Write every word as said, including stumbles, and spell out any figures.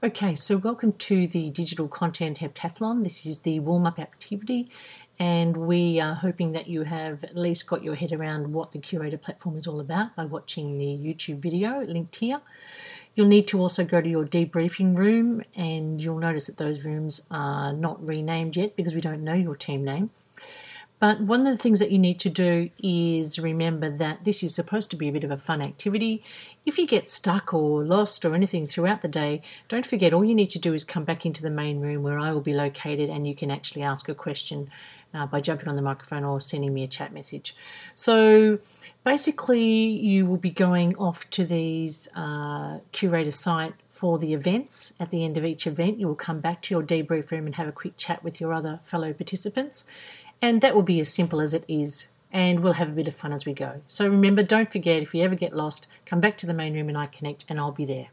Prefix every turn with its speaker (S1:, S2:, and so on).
S1: Okay, so welcome to the Digital Content Heptathlon. This is the warm-up activity, and we are hoping that you have at least got your head around what the Curator platform is all about by watching the YouTube video linked here. You'll need to also go to your debriefing room, and you'll notice that those rooms are not renamed yet because we don't know your team name. But one of the things that you need to do is remember that this is supposed to be a bit of a fun activity. If you get stuck or lost or anything throughout the day, don't forget all you need to do is come back into the main room where I will be located, and you can actually ask a question uh, by jumping on the microphone or sending me a chat message. So basically you will be going off to these uh, Curator site for the events. At the end of each event, you will come back to your debrief room and have a quick chat with your other fellow participants. And that will be as simple as it is, and we'll have a bit of fun as we go. So remember, don't forget, if you ever get lost, come back to the main room and I Connect, and I'll be there.